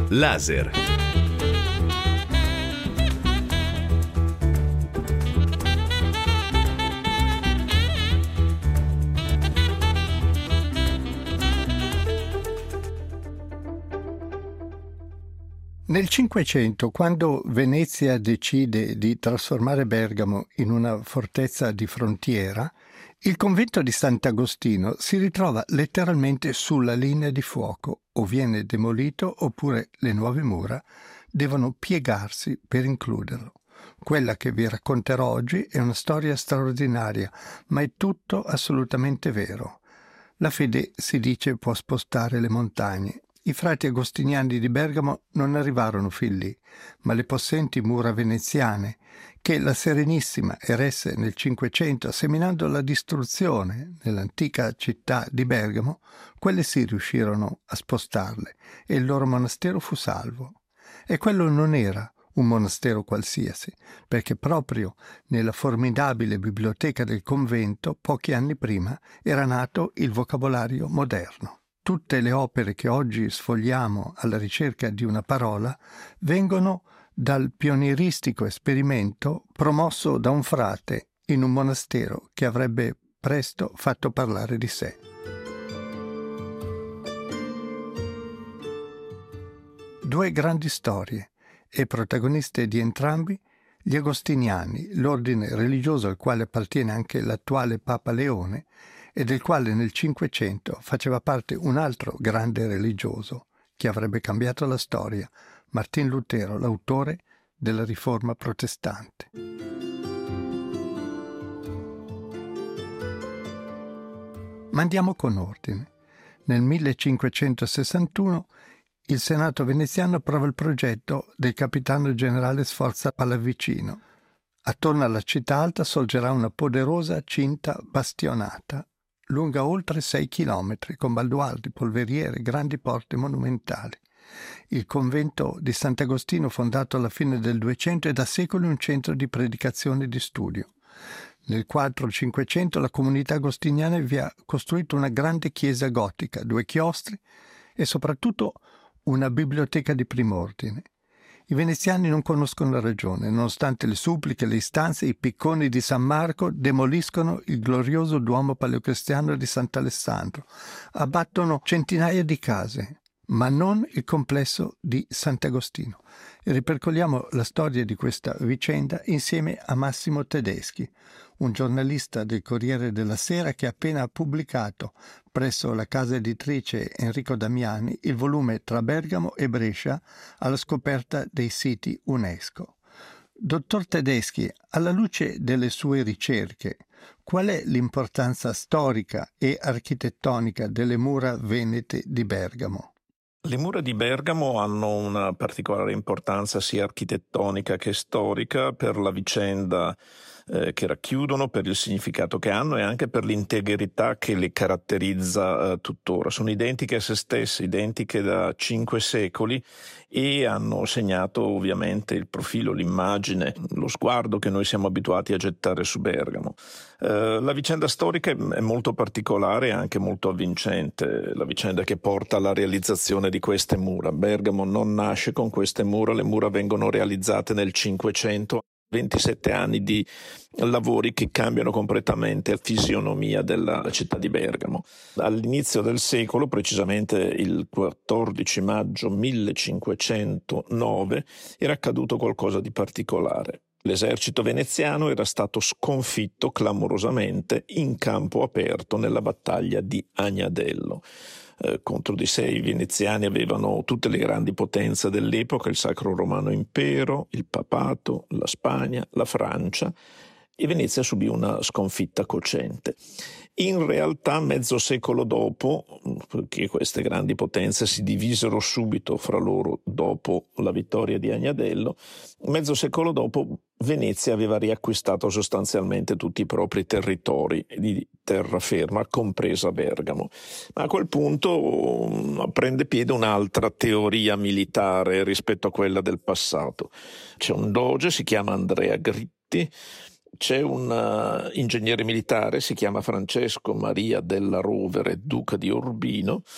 Laser. Nel Cinquecento, quando Venezia decide di trasformare Bergamo in una fortezza di frontiera, il convento di Sant'Agostino si ritrova letteralmente sulla linea di fuoco, o viene demolito oppure le nuove mura devono piegarsi per includerlo. Quella che vi racconterò oggi è una storia straordinaria, ma è tutto assolutamente vero. La fede, si dice, può spostare le montagne. I frati agostiniani di Bergamo non arrivarono fin lì, ma le possenti mura veneziane, che la Serenissima eresse nel Cinquecento seminando la distruzione nell'antica città di Bergamo, quelle sì riuscirono a spostarle e il loro monastero fu salvo. E quello non era un monastero qualsiasi, perché proprio nella formidabile biblioteca del convento, pochi anni prima, era nato il vocabolario moderno. Tutte le opere che oggi sfogliamo alla ricerca di una parola vengono dal pionieristico esperimento promosso da un frate in un monastero che avrebbe presto fatto parlare di sé. Due grandi storie, e protagoniste di entrambi gli agostiniani, l'ordine religioso al quale appartiene anche l'attuale Papa Leone, e del quale nel Cinquecento faceva parte un altro grande religioso che avrebbe cambiato la storia, Martin Lutero, l'autore della Riforma protestante. Ma andiamo con ordine. Nel 1561 il Senato veneziano approva il progetto del capitano generale Sforza Pallavicino. Attorno alla città alta sorgerà una poderosa cinta bastionata, lunga oltre 6 chilometri, con baluardi, polveriere, grandi porte monumentali. Il convento di Sant'Agostino, fondato alla fine del 200, è da secoli un centro di predicazione e di studio. Nel 400-500 la comunità agostiniana vi ha costruito una grande chiesa gotica, 2 chiostri e soprattutto una biblioteca di prim'ordine. I veneziani non conoscono la ragione. Nonostante le suppliche, le istanze, i picconi di San Marco demoliscono il glorioso duomo paleocristiano di Sant'Alessandro. Abbattono centinaia di case, ma non il complesso di Sant'Agostino. E ripercorriamo la storia di questa vicenda insieme a Massimo Tedeschi, un giornalista del Corriere della Sera che ha appena pubblicato presso la casa editrice Enrico Damiani il volume Tra Bergamo e Brescia alla scoperta dei siti UNESCO. Dottor Tedeschi, alla luce delle sue ricerche, qual è l'importanza storica e architettonica delle mura venete di Bergamo? Le mura di Bergamo hanno una particolare importanza sia architettonica che storica per la vicenda che racchiudono, per il significato che hanno e anche per l'integrità che le caratterizza tuttora. Sono identiche a se stesse, identiche da 5 secoli e hanno segnato ovviamente il profilo, l'immagine, lo sguardo che noi siamo abituati a gettare su Bergamo. La vicenda storica è molto particolare e anche molto avvincente, la vicenda che porta alla realizzazione di queste mura. Bergamo non nasce con queste mura, le mura vengono realizzate nel 500. 27 anni di lavori che cambiano completamente la fisionomia della città di Bergamo. All'inizio del secolo, precisamente il 14 maggio 1509, era accaduto qualcosa di particolare. L'esercito veneziano era stato sconfitto clamorosamente in campo aperto nella battaglia di Agnadello. Contro di sé i veneziani avevano tutte le grandi potenze dell'epoca, il Sacro Romano Impero, il Papato, la Spagna, la Francia, e Venezia subì una sconfitta cocente. In realtà mezzo secolo dopo, perché queste grandi potenze si divisero subito fra loro dopo la vittoria di Agnadello, mezzo secolo dopo Venezia aveva riacquistato sostanzialmente tutti i propri territori di terraferma, compresa Bergamo. Ma a quel punto prende piede un'altra teoria militare rispetto a quella del passato. C'è un doge, si chiama Andrea Gritti, c'è un ingegnere militare, si chiama Francesco Maria della Rovere, duca di Urbino,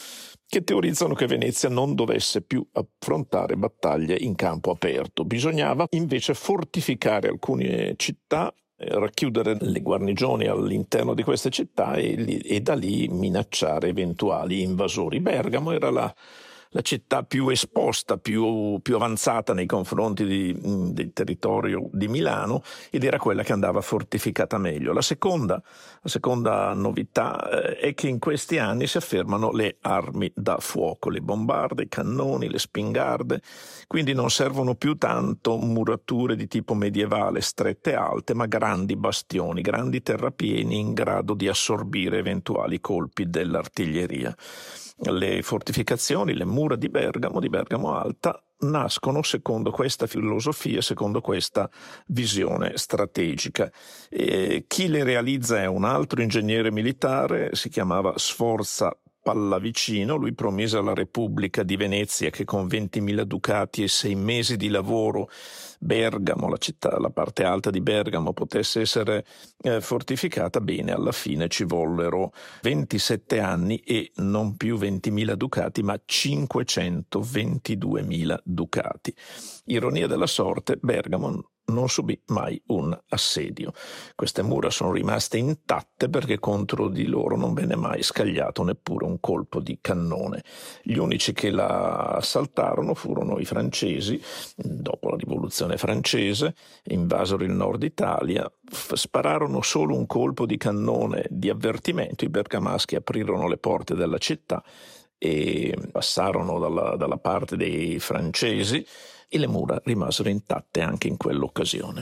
che teorizzano che Venezia non dovesse più affrontare battaglie in campo aperto. Bisognava invece fortificare alcune città, racchiudere le guarnigioni all'interno di queste città e da lì minacciare eventuali invasori. Bergamo era la città più esposta, più avanzata nei confronti del territorio di Milano, ed era quella che andava fortificata meglio. La seconda novità è che in questi anni si affermano le armi da fuoco, le bombarde, i cannoni, le spingarde, quindi non servono più tanto murature di tipo medievale strette e alte, ma grandi bastioni, grandi terrapieni in grado di assorbire eventuali colpi dell'artiglieria. Le fortificazioni, le mura di Bergamo Alta, nascono secondo questa filosofia, secondo questa visione strategica. Chi le realizza è un altro ingegnere militare, si chiamava Sforza Pallavicino. Lui promise alla Repubblica di Venezia che con 20.000 ducati e 6 mesi di lavoro Bergamo, la parte alta di Bergamo, potesse essere fortificata. Bene, alla fine ci vollero 27 anni e non più 20.000 ducati, ma 522.000 ducati. Ironia della sorte, Bergamo non subì mai un assedio. Queste mura sono rimaste intatte perché contro di loro non venne mai scagliato neppure un colpo di cannone. Gli unici che la assaltarono furono i francesi. Dopo la rivoluzione francese invasero il nord Italia, spararono solo un colpo di cannone di avvertimento. I bergamaschi aprirono le porte della città e passarono dalla parte dei francesi, e le mura rimasero intatte anche in quell'occasione.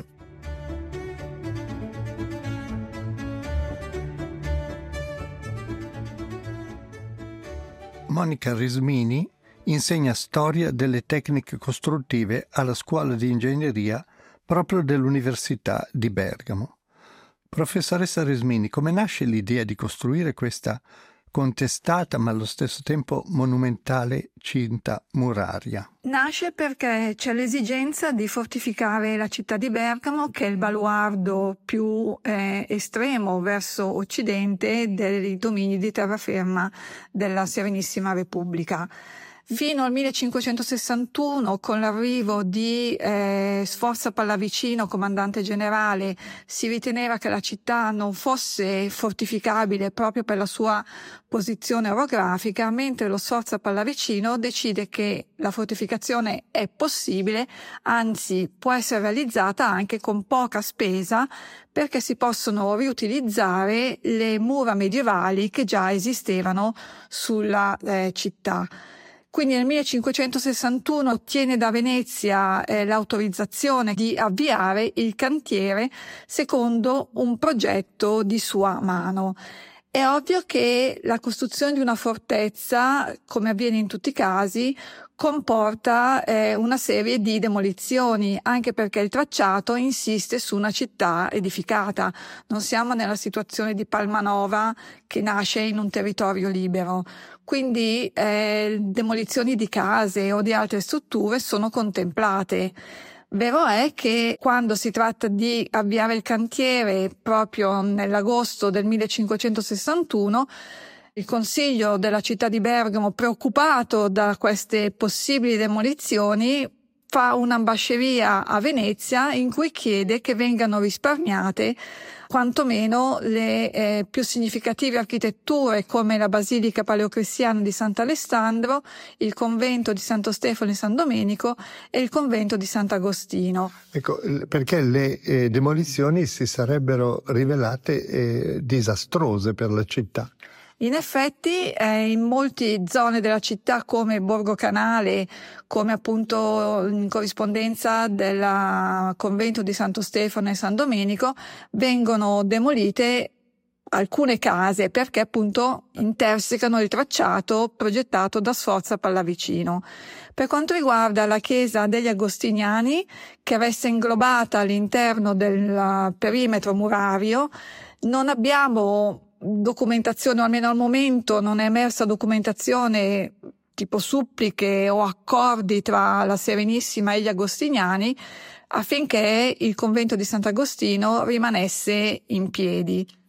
Monica Rismini insegna storia delle tecniche costruttive alla scuola di ingegneria proprio dell'Università di Bergamo. Professoressa Rismini, come nasce l'idea di costruire questa contestata ma allo stesso tempo monumentale cinta muraria? Nasce perché c'è l'esigenza di fortificare la città di Bergamo, che è il baluardo più estremo verso occidente dei domini di terraferma della Serenissima Repubblica. Fino al 1561, con l'arrivo di Sforza Pallavicino, comandante generale, si riteneva che la città non fosse fortificabile proprio per la sua posizione orografica, mentre lo Sforza Pallavicino decide che la fortificazione è possibile, anzi può essere realizzata anche con poca spesa, perché si possono riutilizzare le mura medievali che già esistevano sulla città. Quindi nel 1561 ottiene da Venezia l'autorizzazione di avviare il cantiere secondo un progetto di sua mano. È ovvio che la costruzione di una fortezza, come avviene in tutti i casi, comporta una serie di demolizioni, anche perché il tracciato insiste su una città edificata. Non siamo nella situazione di Palmanova, che nasce in un territorio libero. Quindi demolizioni di case o di altre strutture sono contemplate. Vero è che quando si tratta di avviare il cantiere, proprio nell'agosto del 1561, il Consiglio della città di Bergamo, preoccupato da queste possibili demolizioni, fa un'ambasceria a Venezia in cui chiede che vengano risparmiate quantomeno le più significative architetture, come la Basilica Paleocristiana di Sant'Alessandro, il convento di Santo Stefano e San Domenico e il convento di Sant'Agostino. Ecco, perché le demolizioni si sarebbero rivelate disastrose per la città. In effetti in molte zone della città, come Borgo Canale, come appunto in corrispondenza del convento di Santo Stefano e San Domenico, vengono demolite alcune case perché appunto intersecano il tracciato progettato da Sforza Pallavicino. Per quanto riguarda la chiesa degli Agostiniani, che resta inglobata all'interno del perimetro murario, non abbiamo documentazione, o almeno al momento non è emersa documentazione tipo suppliche o accordi tra la Serenissima e gli Agostiniani affinché il convento di Sant'Agostino rimanesse in piedi.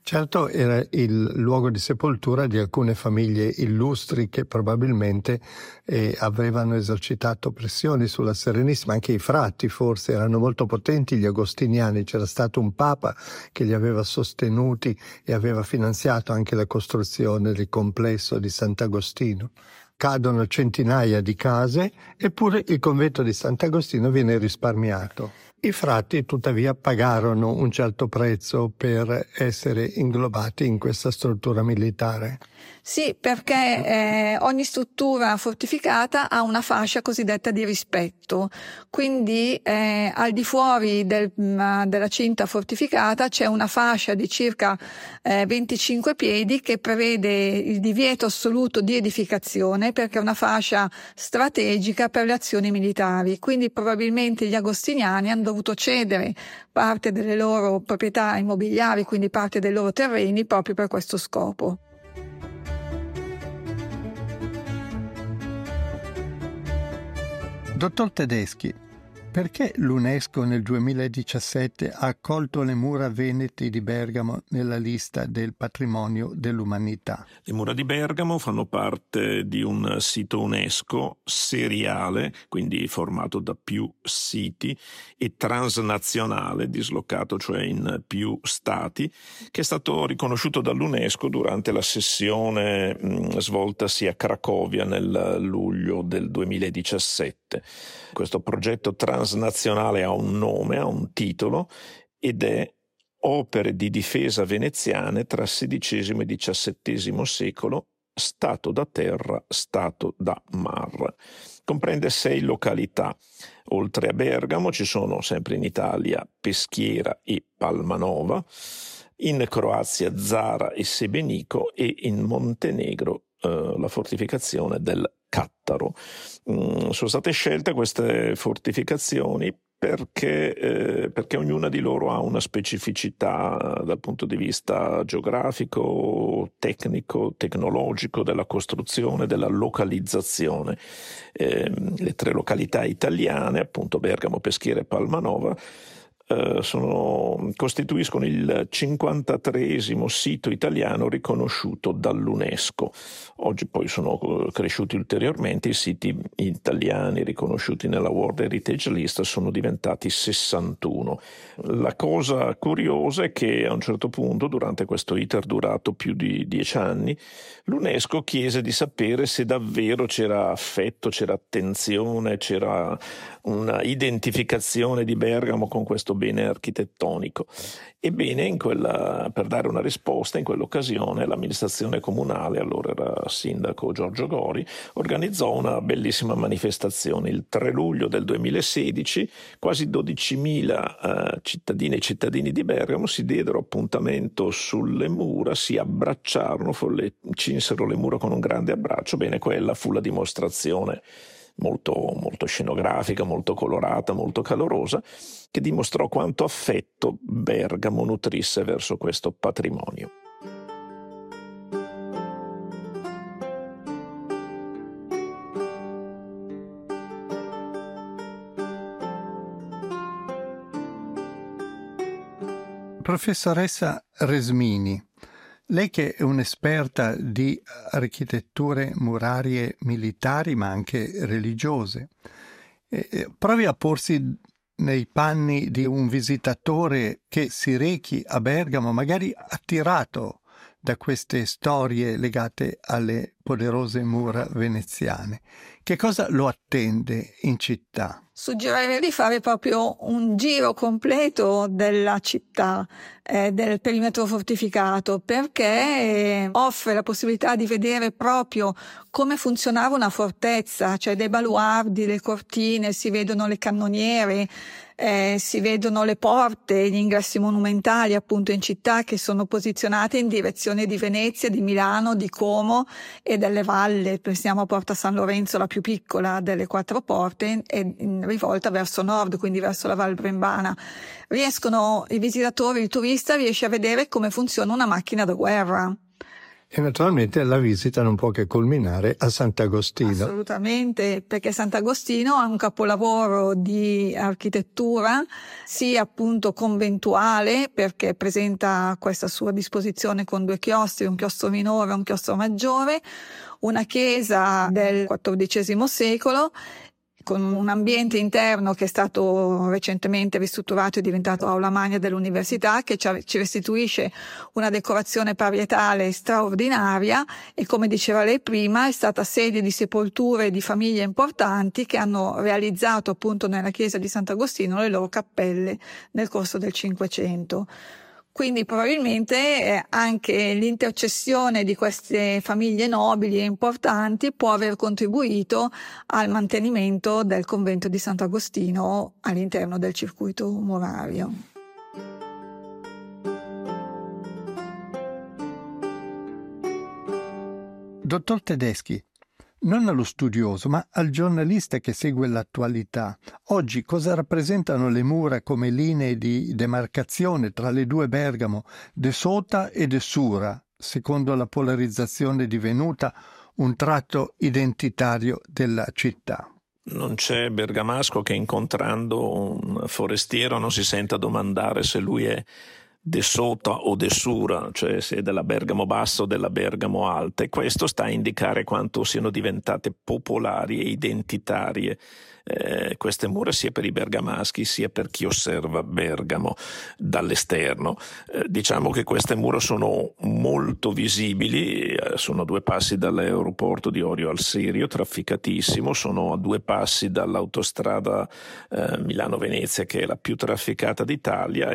Certo, era il luogo di sepoltura di alcune famiglie illustri che probabilmente avevano esercitato pressioni sulla Serenissima. Anche i frati forse erano molto potenti, gli agostiniani. C'era stato un papa che li aveva sostenuti e aveva finanziato anche la costruzione del complesso di Sant'Agostino. Cadono centinaia di case, eppure il convento di Sant'Agostino viene risparmiato. I frati tuttavia pagarono un certo prezzo per essere inglobati in questa struttura militare. Sì, perché ogni struttura fortificata ha una fascia cosiddetta di rispetto, quindi al di fuori della cinta fortificata c'è una fascia di circa 25 piedi che prevede il divieto assoluto di edificazione, perché è una fascia strategica per le azioni militari. Quindi probabilmente gli agostiniani hanno dovuto cedere parte delle loro proprietà immobiliari, quindi parte dei loro terreni, proprio per questo scopo. Dottor Tedeschi, perché l'UNESCO nel 2017 ha accolto le mura venete di Bergamo nella lista del patrimonio dell'umanità? Le mura di Bergamo fanno parte di un sito UNESCO seriale, quindi formato da più siti, e transnazionale, dislocato cioè in più stati, che è stato riconosciuto dall'UNESCO durante la sessione svoltasi a Cracovia nel luglio del 2017. Questo progetto transnazionale ha un nome, ha un titolo, ed è Opere di difesa veneziane tra XVI e XVII secolo, stato da terra, stato da mar. Comprende 6 località. Oltre a Bergamo ci sono, sempre in Italia, Peschiera e Palmanova, in Croazia Zara e Sebenico, e in Montenegro la fortificazione del Cattaro. Sono state scelte queste fortificazioni perché ognuna di loro ha una specificità dal punto di vista geografico, tecnico, tecnologico, della costruzione, della localizzazione. Le 3 località italiane, appunto Bergamo, Peschiera e Palmanova, costituiscono il 53esimo sito italiano riconosciuto dall'UNESCO. Oggi poi sono cresciuti ulteriormente, i siti italiani riconosciuti nella World Heritage List sono diventati 61. La cosa curiosa è che a un certo punto, durante questo iter durato più di 10 anni, l'UNESCO chiese di sapere se davvero c'era affetto, c'era attenzione, c'era una identificazione di Bergamo con questo bene architettonico. Ebbene, per dare una risposta, in quell'occasione l'amministrazione comunale, allora era sindaco Giorgio Gori, organizzò una bellissima manifestazione. Il 3 luglio del 2016 quasi 12.000 cittadine e cittadini di Bergamo si diedero appuntamento sulle mura, si abbracciarono, cinsero le mura con un grande abbraccio. Bene, quella fu la dimostrazione molto, molto scenografica, molto colorata, molto calorosa, che dimostrò quanto affetto Bergamo nutrisse verso questo patrimonio. Professoressa Resmini, lei che è un'esperta di architetture murarie militari ma anche religiose, provi a porsi nei panni di un visitatore che si rechi a Bergamo, magari attirato da queste storie legate alle poderose mura veneziane. Che cosa lo attende in città? Suggerirei di fare proprio un giro completo della città, del perimetro fortificato, perché offre la possibilità di vedere proprio come funzionava una fortezza, cioè dei baluardi, le cortine, si vedono le cannoniere, si vedono le porte, gli ingressi monumentali appunto in città che sono posizionate in direzione di Venezia, di Milano, di Como e delle valli. Pensiamo a Porta San Lorenzo, la più piccola delle 4 porte, e rivolta verso nord, quindi verso la Val Brembana. I visitatori, il turista riesce a vedere come funziona una macchina da guerra. E naturalmente la visita non può che culminare a Sant'Agostino. Assolutamente, perché Sant'Agostino ha un capolavoro di architettura, sia appunto conventuale, perché presenta questa sua disposizione con 2 chiostri, un chiostro minore e un chiostro maggiore, una chiesa del XIV secolo, con un ambiente interno che è stato recentemente ristrutturato e diventato aula magna dell'università, che ci restituisce una decorazione parietale straordinaria e, come diceva lei prima, è stata sede di sepolture di famiglie importanti che hanno realizzato appunto nella chiesa di Sant'Agostino le loro cappelle nel corso del Cinquecento. Quindi probabilmente anche l'intercessione di queste famiglie nobili e importanti può aver contribuito al mantenimento del convento di Sant'Agostino all'interno del circuito murario. Dottor Tedeschi, non allo studioso, ma al giornalista che segue l'attualità, oggi cosa rappresentano le mura come linee di demarcazione tra le 2 Bergamo, De Sota e De Sura, secondo la polarizzazione divenuta un tratto identitario della città? Non c'è bergamasco che, incontrando un forestiero, non si senta domandare se lui è De Sota o De Sura, cioè se è della Bergamo Bassa o della Bergamo Alta, e questo sta a indicare quanto siano diventate popolari e identitarie queste mura, sia per i bergamaschi sia per chi osserva Bergamo dall'esterno. Diciamo che queste mura sono molto visibili, sono a 2 passi dall'aeroporto di Orio al Sirio, trafficatissimo, sono a 2 passi dall'autostrada Milano-Venezia, che è la più trafficata d'Italia,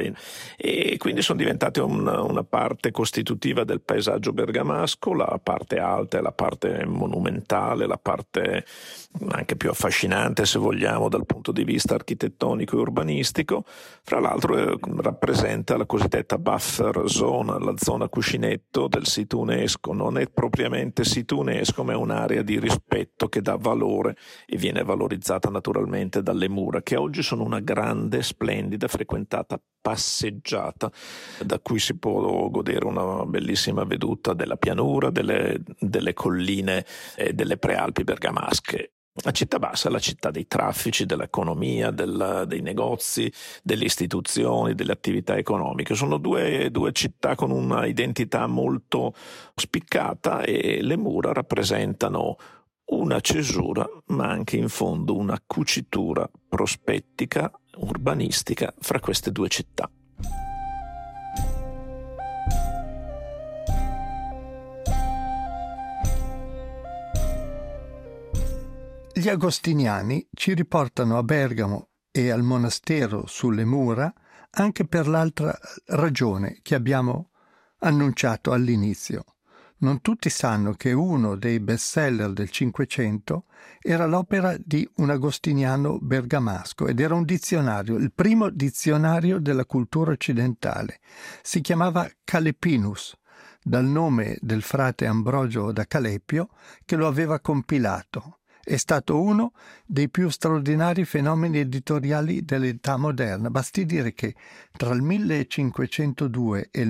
e quindi sono diventate una parte costitutiva del paesaggio bergamasco, la parte alta è la parte monumentale, la parte anche più affascinante, se vogliamo, dal punto di vista architettonico e urbanistico. Fra l'altro rappresenta la cosiddetta buffer zone, la zona cuscinetto del sito UNESCO. Non è propriamente sito UNESCO, ma è un'area di rispetto che dà valore e viene valorizzata naturalmente dalle mura, che oggi sono una grande, splendida, frequentata passeggiata da cui si può godere una bellissima veduta della pianura, delle colline e delle prealpi bergamasche. La città bassa è la città dei traffici, dell'economia, dei negozi, delle istituzioni, delle attività economiche. Sono due città con una identità molto spiccata, e le mura rappresentano una cesura, ma anche in fondo una cucitura prospettica, urbanistica fra queste 2 città. Gli agostiniani ci riportano a Bergamo e al monastero sulle mura anche per l'altra ragione che abbiamo annunciato all'inizio. Non tutti sanno che uno dei bestseller del Cinquecento era l'opera di un agostiniano bergamasco ed era un dizionario, il primo dizionario della cultura occidentale. Si chiamava Calepinus, dal nome del frate Ambrogio da Calepio che lo aveva compilato. È stato uno dei più straordinari fenomeni editoriali dell'età moderna. Basti dire che tra il 1502 e il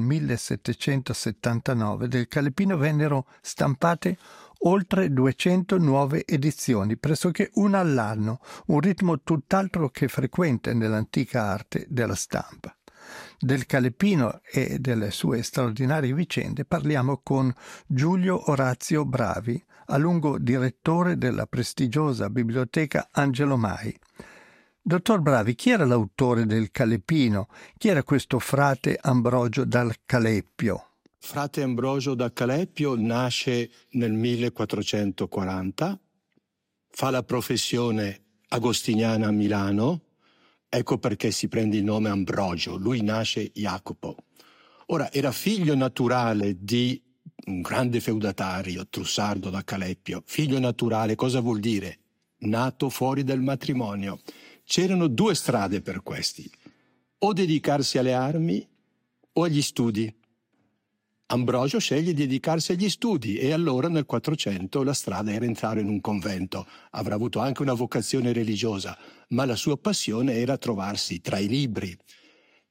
1779 del Calepino vennero stampate oltre 200 nuove edizioni, pressoché una all'anno, un ritmo tutt'altro che frequente nell'antica arte della stampa. Del Calepino e delle sue straordinarie vicende parliamo con Giulio Orazio Bravi, a lungo direttore della prestigiosa biblioteca Angelo Mai. Dottor Bravi, chi era l'autore del Calepino? Chi era questo frate Ambrogio dal Calepio? Frate Ambrogio da Calepio nasce nel 1440, fa la professione agostiniana a Milano, ecco perché si prende il nome Ambrogio, lui nasce Jacopo. Ora, era figlio naturale di un grande feudatario, Trussardo da Calepio. Figlio naturale cosa vuol dire? Nato fuori del matrimonio. C'erano 2 strade per questi: o dedicarsi alle armi o agli studi. Ambrogio sceglie di dedicarsi agli studi e allora nel 400 la strada era entrare in un convento. Avrà avuto anche una vocazione religiosa, ma la sua passione era trovarsi tra i libri.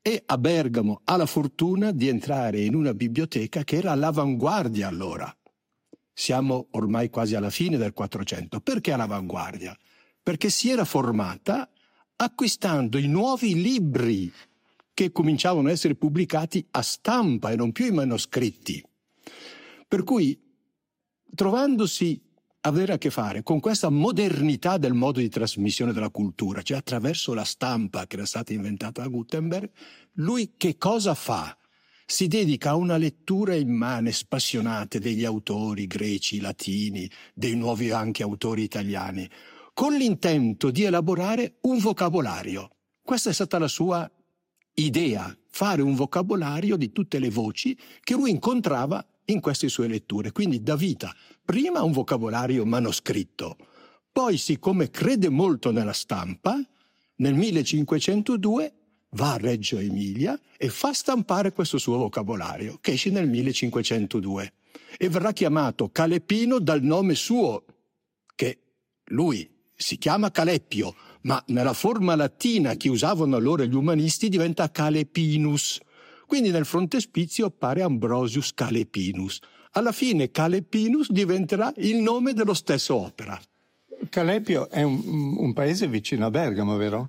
e a Bergamo ha la fortuna di entrare in una biblioteca che era all'avanguardia allora. Siamo ormai quasi alla fine del 400. Perché all'avanguardia? Perché si era formata acquistando i nuovi libri che cominciavano a essere pubblicati a stampa e non più i manoscritti. Per cui, trovandosi avere a che fare con questa modernità del modo di trasmissione della cultura, cioè attraverso la stampa che era stata inventata da Gutenberg, lui che cosa fa? Si dedica a una lettura immane, spassionata degli autori greci, latini, dei nuovi anche autori italiani, con l'intento di elaborare un vocabolario. Questa è stata la sua idea, fare un vocabolario di tutte le voci che lui incontrava in queste sue letture. Quindi dà vita prima a un vocabolario manoscritto, poi, siccome crede molto nella stampa, nel 1502 va a Reggio Emilia e fa stampare questo suo vocabolario, che esce nel 1502 e verrà chiamato Calepino dal nome suo, che lui si chiama Caleppio, ma nella forma latina che usavano allora gli umanisti diventa Calepinus. Quindi nel frontespizio appare Ambrosius Calepinus. Alla fine Calepinus diventerà il nome dello stesso opera. Calepio è un paese vicino a Bergamo, vero?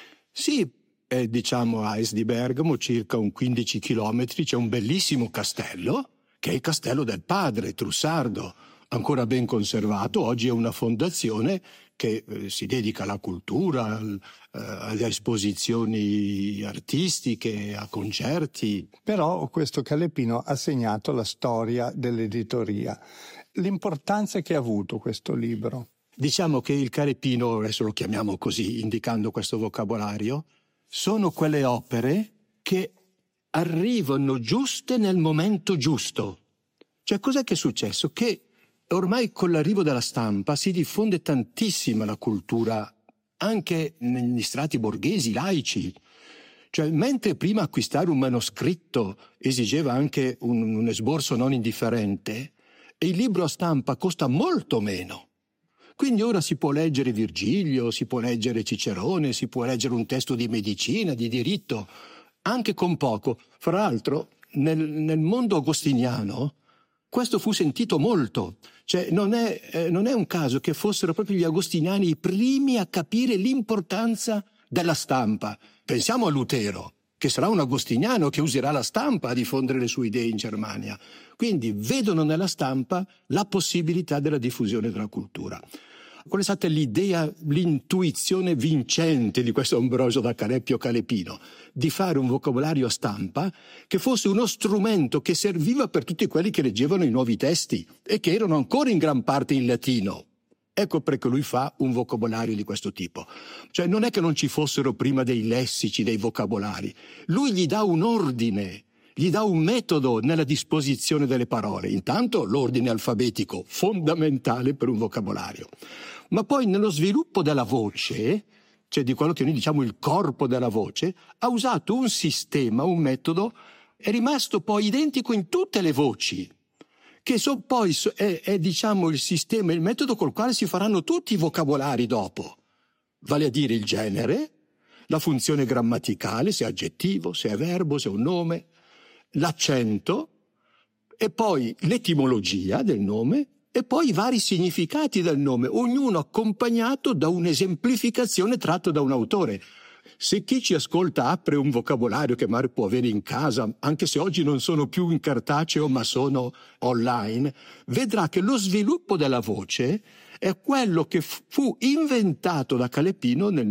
Sì, è diciamo a est di Bergamo, circa un 15 chilometri, c'è un bellissimo castello, che è il castello del padre, Trussardo, ancora ben conservato. Oggi è una fondazione che si dedica alla cultura, alle esposizioni artistiche, a concerti. Però questo Calepino ha segnato la storia dell'editoria. L'importanza che ha avuto questo libro? Diciamo che il Calepino, adesso lo chiamiamo così, indicando questo vocabolario, sono quelle opere che arrivano giuste nel momento giusto. Cioè, cos'è che è successo? Che ormai con l'arrivo della stampa si diffonde tantissima la cultura, anche negli strati borghesi, laici. Cioè, mentre prima acquistare un manoscritto esigeva anche un esborso non indifferente, il libro a stampa costa molto meno. Quindi ora si può leggere Virgilio, si può leggere Cicerone, si può leggere un testo di medicina, di diritto, anche con poco. Fra l'altro, nel mondo agostiniano, questo fu sentito molto. Cioè, non è un caso che fossero proprio gli agostiniani i primi a capire l'importanza della stampa. Pensiamo a Lutero, che sarà un agostiniano che userà la stampa a diffondere le sue idee in Germania. Quindi vedono nella stampa la possibilità della diffusione della cultura. Qual è stata l'idea, l'intuizione vincente di questo Ambrosio da Calepio Calepino? Di fare un vocabolario a stampa che fosse uno strumento che serviva per tutti quelli che leggevano i nuovi testi e che erano ancora in gran parte in latino. Ecco perché lui fa un vocabolario di questo tipo. Cioè non è che non ci fossero prima dei lessici, dei vocabolari. Lui gli dà un ordine, gli dà un metodo nella disposizione delle parole. Intanto l'ordine alfabetico, fondamentale per un vocabolario. Ma poi nello sviluppo della voce, cioè di quello che noi diciamo il corpo della voce, ha usato un sistema, un metodo, è rimasto poi identico in tutte le voci, che poi è diciamo il sistema, il metodo col quale si faranno tutti i vocabolari dopo, vale a dire il genere, la funzione grammaticale, se è aggettivo, se è verbo, se è un nome, l'accento, e poi l'etimologia del nome, e poi i vari significati del nome, ognuno accompagnato da un'esemplificazione tratta da un autore. Se chi ci ascolta apre un vocabolario che magari può avere in casa, anche se oggi non sono più in cartaceo ma sono online, vedrà che lo sviluppo della voce è quello che fu inventato da Calepino nel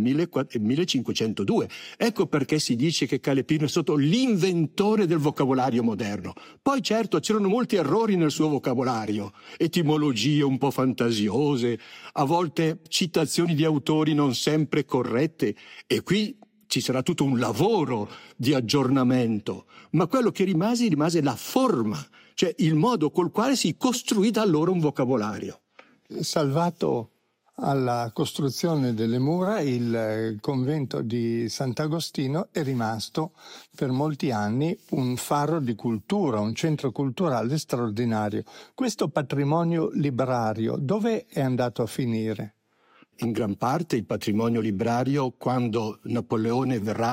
1502. Ecco perché si dice che Calepino è stato l'inventore del vocabolario moderno. Poi certo c'erano molti errori nel suo vocabolario, etimologie un po' fantasiose, a volte citazioni di autori non sempre corrette, e qui ci sarà tutto un lavoro di aggiornamento, ma quello che rimase la forma, cioè il modo col quale si costruì da allora un vocabolario. Salvato alla costruzione delle mura, il convento di Sant'Agostino è rimasto per molti anni un faro di cultura, un centro culturale straordinario. Questo patrimonio librario dove è andato a finire? In gran parte il patrimonio librario, quando Napoleone verrà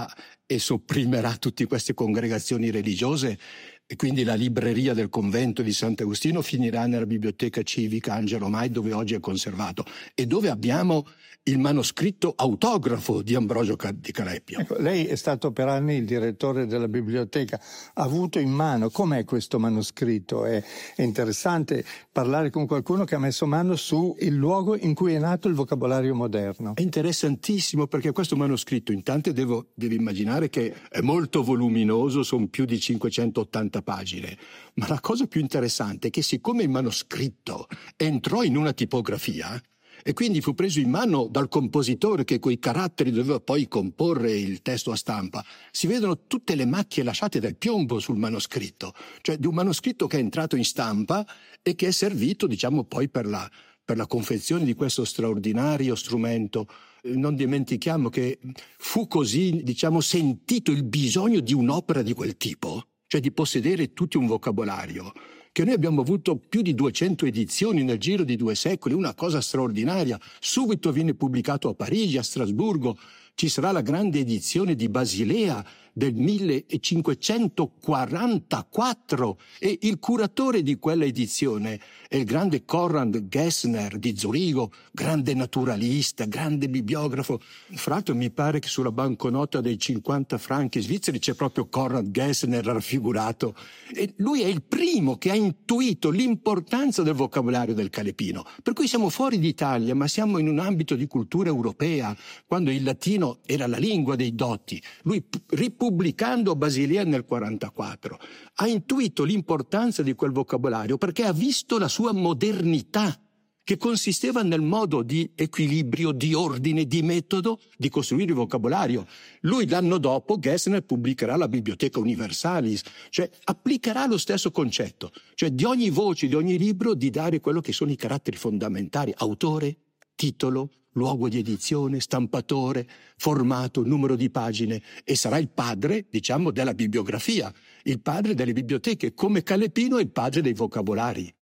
e sopprimerà tutte queste congregazioni religiose, e quindi la libreria del convento di Sant'Agostino finirà nella biblioteca civica Angelo Mai, dove oggi è conservato e dove abbiamo il manoscritto autografo di Ambrogio di Calepio. Ecco, lei è stato per anni il direttore della biblioteca, ha avuto in mano com'è questo manoscritto. È interessante parlare con qualcuno che ha messo mano sul luogo in cui è nato il vocabolario moderno. È interessantissimo, perché questo manoscritto, intanto devi immaginare che è molto voluminoso, sono più di 580 pagine, ma la cosa più interessante è che siccome il manoscritto entrò in una tipografia e quindi fu preso in mano dal compositore che coi caratteri doveva poi comporre il testo a stampa, si vedono tutte le macchie lasciate dal piombo sul manoscritto, cioè di un manoscritto che è entrato in stampa e che è servito, diciamo, poi per la confezione di questo straordinario strumento. Non dimentichiamo che fu così, diciamo, sentito il bisogno di un'opera di quel tipo, cioè di possedere tutto un vocabolario, che noi abbiamo avuto più di 200 edizioni nel giro di 2 secoli, una cosa straordinaria. Subito viene pubblicato a Parigi, a Strasburgo, ci sarà la grande edizione di Basilea del 1544 e il curatore di quella edizione è il grande Konrad Gessner di Zurigo, grande naturalista, grande bibliografo. Fra l'altro mi pare che sulla banconota dei 50 franchi svizzeri c'è proprio Konrad Gessner raffigurato, e lui è il primo che ha intuito l'importanza del vocabolario del calepino, per cui siamo fuori d'Italia ma siamo in un ambito di cultura europea, quando il latino era la lingua dei dotti. Lui, ripubblicando Basilea nel 44, ha intuito l'importanza di quel vocabolario perché ha visto la sua modernità, che consisteva nel modo di equilibrio, di ordine, di metodo di costruire il vocabolario. Lui l'anno dopo, Gessner, pubblicherà la Bibliotheca Universalis, cioè applicherà lo stesso concetto, cioè di ogni voce, di ogni libro, di dare quello che sono i caratteri fondamentali: autore, titolo, luogo di edizione, stampatore, formato, numero di pagine, e sarà il padre, diciamo, della bibliografia, il padre delle biblioteche, come Calepino è il padre dei vocabolari.